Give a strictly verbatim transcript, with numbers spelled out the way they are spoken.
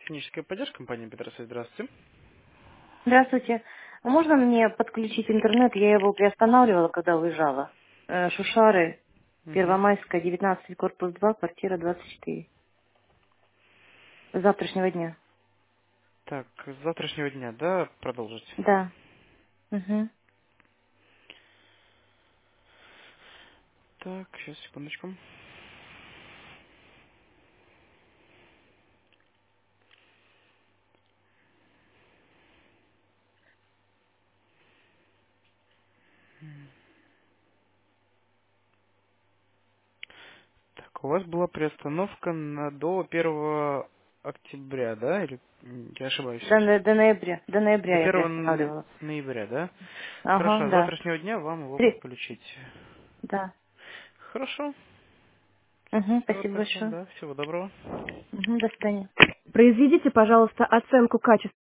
Техническая поддержка компании Петросвет. Здравствуйте. Здравствуйте. А можно мне подключить интернет? Я его приостанавливала, когда уезжала. Э, Шушары, Мгм. Первомайская, девятнадцать, корпус два, квартира двадцать четыре. С завтрашнего дня. Так, с завтрашнего дня, да, продолжить? Да. Угу. Так, сейчас, секундочку. Так, у вас была приостановка на до первого октября, да? Или м, я ошибаюсь? До, но- до ноября. До До ноября я первого н- приостанавливала. ноября, да? Ага, Хорошо, с да. завтрашнего дня вам его Три. подключить. Да. Хорошо. Угу, Все, спасибо спасибо, большое. да, всего доброго. Угу, до свидания. Произведите, пожалуйста, оценку качества